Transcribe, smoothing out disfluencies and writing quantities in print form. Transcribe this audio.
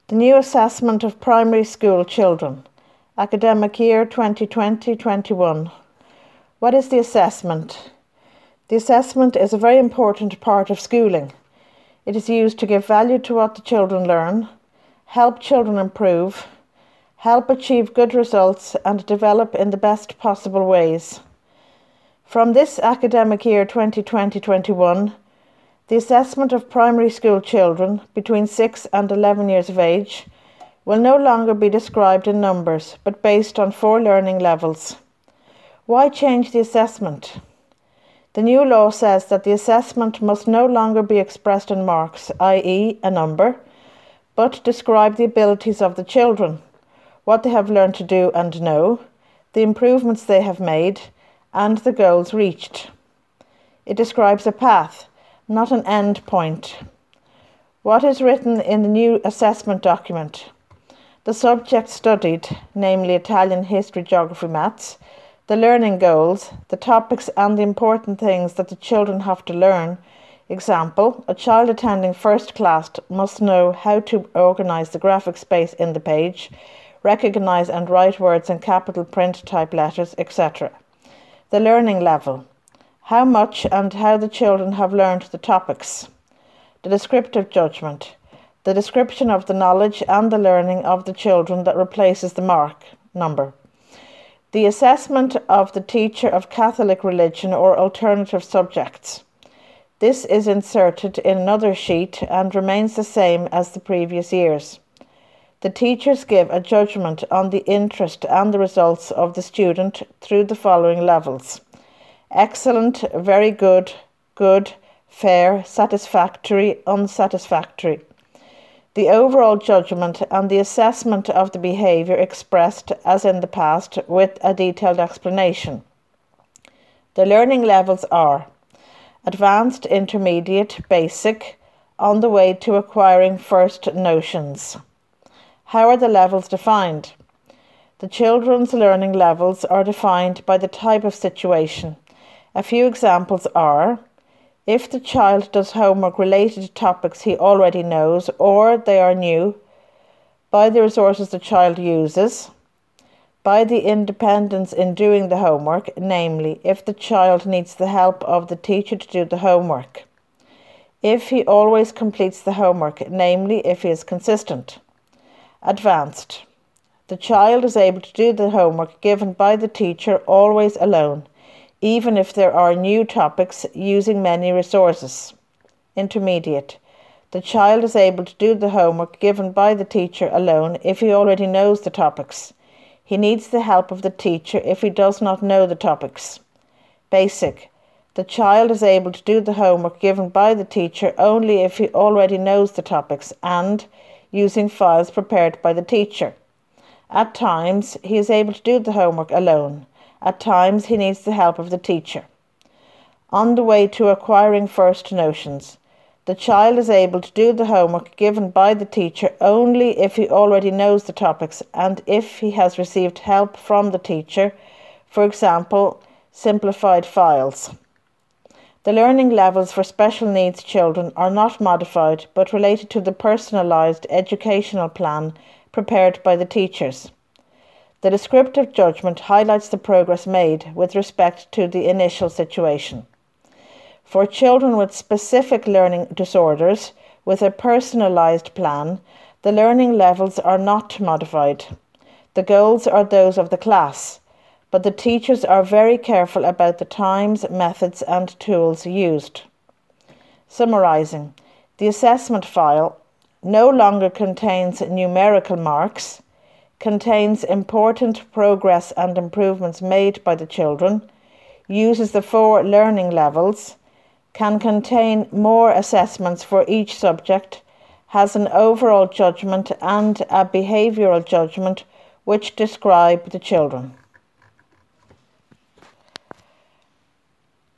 The new assessment of primary school children, academic year 2020-21. What is the assessment? The assessment is a very important part of schooling. It is used to give value to what the children learn, help children improve, help achieve good results and develop in the best possible ways. From this academic year 2020-21, the assessment of primary school children between 6 and 11 years of age will no longer be described in numbers, but based on 4 learning levels. Why change the assessment? The new law says that the assessment must no longer be expressed in marks, i.e. a number, but describe the abilities of the children, what they have learned to do and know, the improvements they have made, and the goals reached. It describes a path, not an end point. What is written in the new assessment document? The subject studied, namely Italian, history, geography, maths, the learning goals, the topics and the important things that the children have to learn. Example, a child attending first class must know how to organise the graphic space in the page, recognise and write words in capital print type letters, etc. The learning level. How much and how the children have learned the topics. The descriptive judgment. The description of the knowledge and the learning of the children that replaces the mark, number. The assessment of the teacher of Catholic religion or alternative subjects. This is inserted in another sheet and remains the same as the previous years. The teachers give a judgment on the interest and the results of the student through the following levels. Excellent, very good, good, fair, satisfactory, unsatisfactory. The overall judgment and the assessment of the behaviour expressed as in the past with a detailed explanation. The learning levels are advanced, intermediate, basic, on the way to acquiring first notions. How are the levels defined? The children's learning levels are defined by the type of situation. A few examples are, if the child does homework related to topics he already knows or they are new, by the resources the child uses, by the independence in doing the homework, namely, if the child needs the help of the teacher to do the homework, if he always completes the homework, namely, if he is consistent. Advanced. The child is able to do the homework given by the teacher always alone, even if there are new topics using many resources. Intermediate. The child is able to do the homework given by the teacher alone if he already knows the topics. He needs the help of the teacher if he does not know the topics. Basic. The child is able to do the homework given by the teacher only if he already knows the topics and using files prepared by the teacher. At times, he is able to do the homework alone. At times, he needs the help of the teacher. On the way to acquiring first notions. The child is able to do the homework given by the teacher only if he already knows the topics and if he has received help from the teacher, for example, simplified files. The learning levels for special needs children are not modified but related to the personalised educational plan prepared by the teachers. The descriptive judgment highlights the progress made with respect to the initial situation. For children with specific learning disorders with a personalised plan, the learning levels are not modified. The goals are those of the class, but the teachers are very careful about the times, methods and tools used. Summarising, the assessment file no longer contains numerical marks, contains important progress and improvements made by the children, uses the 4 learning levels, can contain more assessments for each subject, has an overall judgment and a behavioural judgment which describe the children.